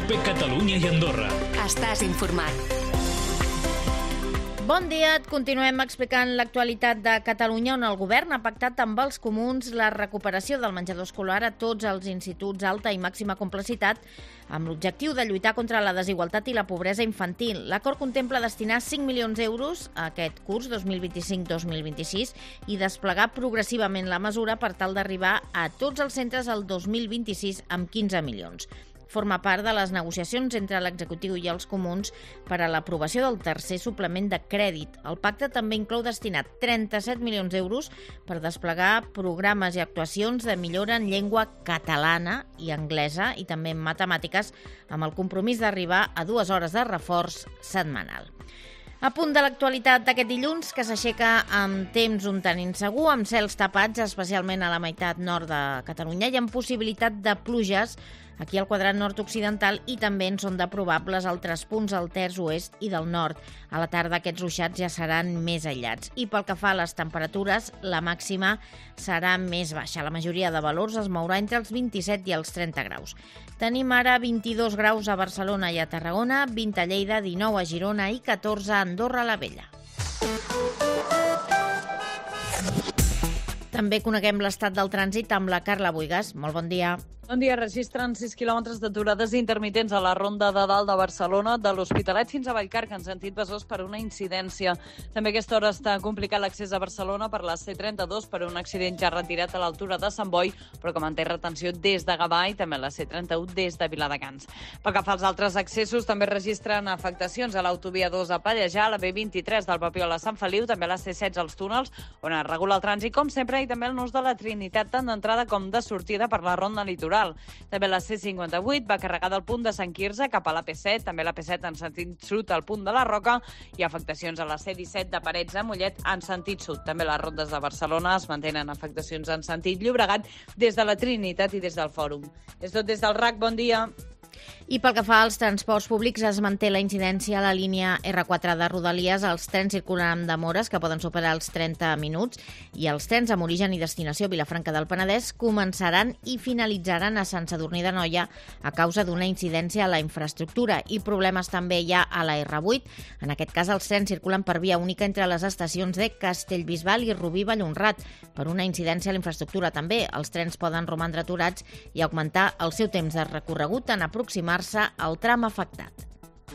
COPE Catalunya i Andorra. Estàs informat. Bon dia, et continuem explicant l'actualitat de Catalunya, on el govern ha pactat amb els comuns la recuperació del menjador escolar a tots els instituts alta i màxima complexitat amb l'objectiu de lluitar contra la desigualtat i la pobresa infantil. L'acord contempla destinar 5 milions d'euros a aquest curs 2025-2026 i desplegar progressivament la mesura per tal d'arribar a tots els centres el 2026 amb 15 milions. Forma part de les negociacions entre l'executiu i els comuns per a l'aprovació del tercer suplement de crèdit. El pacte també inclou destinar 37 milions d'euros per desplegar programes i actuacions de millora en llengua catalana i anglesa i també en matemàtiques, amb el compromís d'arribar a 2 hores de reforç setmanal. A punt de l'actualitat d'aquest dilluns, que s'aixeca amb temps un tant insegur, amb cels tapats, especialment a la meitat nord de Catalunya, i amb possibilitat de pluges aquí al quadrant nord-occidental, i també en són de probables altres punts al terç oest i del nord. A la tarda aquests ruixats ja seran més aïllats. I pel que fa a les temperatures, la màxima serà més baixa. La majoria de valors es mourà entre els 27 i els 30 graus. Tenim ara 22 graus a Barcelona i a Tarragona, 20 a Lleida, 19 a Girona i 14 a Andorra la Vella. També coneguem l'estat del trànsit amb la Carla Buigas. Molt bon dia. Bon dia. Registren 6 quilòmetres d'aturades intermitents a la Ronda de Dalt de Barcelona, de l'Hospitalet fins a Vallcarca, en sentit Besòs, per una incidència. També a aquesta hora està complicat l'accés a Barcelona per la C32 per un accident ja retirat a l'altura de Sant Boi, però que manté retenció des de Gavà i també la C31 des de Viladecans. Pel que fa als altres accessos, també registren afectacions a l'autovia 2 a Pallejà, a la B23 del Papiol a Sant Feliu, també a la C16 als túnels, on es regula el trànsit, com sempre, i també el nus de la Trinitat, tant d'entrada com de sortida per la Ronda Litoral. També la C58 va carregar del punt de Sant Quirze cap a la P7, també la P7 en sentit sud al punt de la Roca, i afectacions a la C17 de Parets a Mollet en sentit sud. També les rondes de Barcelona es mantenen afectacions en sentit Llobregat des de la Trinitat i des del Fòrum. És tot des del RAC, bon dia. I pel que fa als transports públics, es manté la incidència a la línia R4 de Rodalies. Els trens circulen amb demores que poden superar els 30 minuts i els trens amb origen i destinació a Vilafranca del Penedès començaran i finalitzaran a Sant Sadurní d'Anoia a causa d'una incidència a la infraestructura, i problemes també hi ha a la R8. En aquest cas, els trens circulen per via única entre les estacions de Castellbisbal i Rubí Vallhonrat. Per una incidència a la infraestructura també, els trens poden romandre aturats i augmentar el seu temps de recorregut en aproximar-se al tram afectat.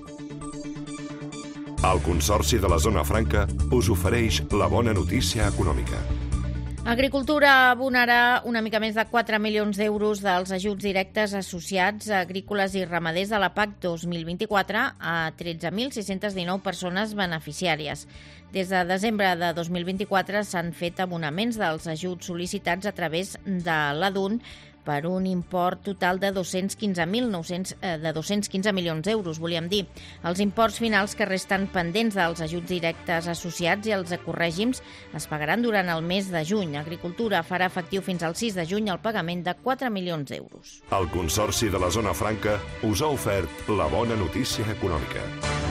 El Consorci de la Zona Franca us ofereix la bona notícia econòmica. Agricultura abonarà una mica més de 4 milions d'euros dels ajuts directes associats a agrícoles i ramaders de la PAC 2024 a 13.619 persones beneficiàries. Des de desembre de 2024 s'han fet abonaments dels ajuts sol·licitats a través de l'ADUN per un import total de 215 milions d'euros, volíem dir. Els imports finals que resten pendents dels ajuts directes associats i els ecorègims es pagaran durant el mes de juny. Agricultura farà efectiu fins al 6 de juny el pagament de 4 milions d'euros. El Consorci de la Zona Franca us ha ofert la bona notícia econòmica.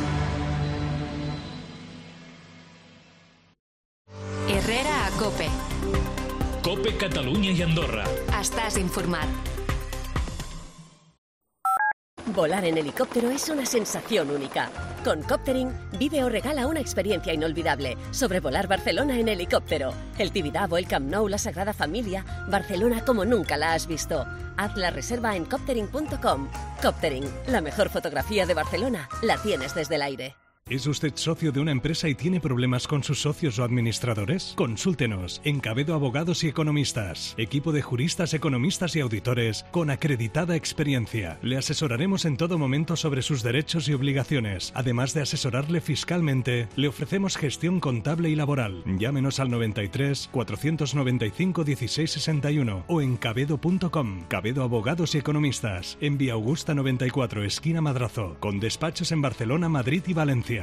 Herrera a COPE. COPE Catalunya i Andorra. Estás informado. Volar en helicóptero es una sensación única. Con Coptering, vive o regala una experiencia inolvidable. Sobrevolar Barcelona en helicóptero. El Tibidabo, el Camp Nou, la Sagrada Familia. Barcelona como nunca la has visto. Haz la reserva en coptering.com. Coptering, la mejor fotografía de Barcelona la tienes desde el aire. ¿Es usted socio de una empresa y tiene problemas con sus socios o administradores? Consúltenos en Cabedo Abogados y Economistas. Equipo de juristas, economistas y auditores con acreditada experiencia. Le asesoraremos en todo momento sobre sus derechos y obligaciones. Además de asesorarle fiscalmente, le ofrecemos gestión contable y laboral. Llámenos al 93 495 1661 o en cabedo.com. Cabedo Abogados y Economistas. En Vía Augusta 94, esquina Madrazo. Con despachos en Barcelona, Madrid y Valencia.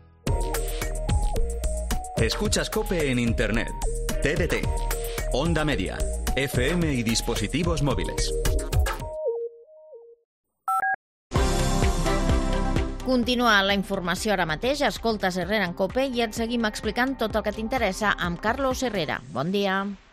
Escuchas COPE en Internet, TDT, Onda Media, FM y dispositivos móviles. Continua la informació ara mateix. Escoltes Herrera en COPE i et seguim explicant tot el que t'interessa amb Carlos Herrera. Bon dia.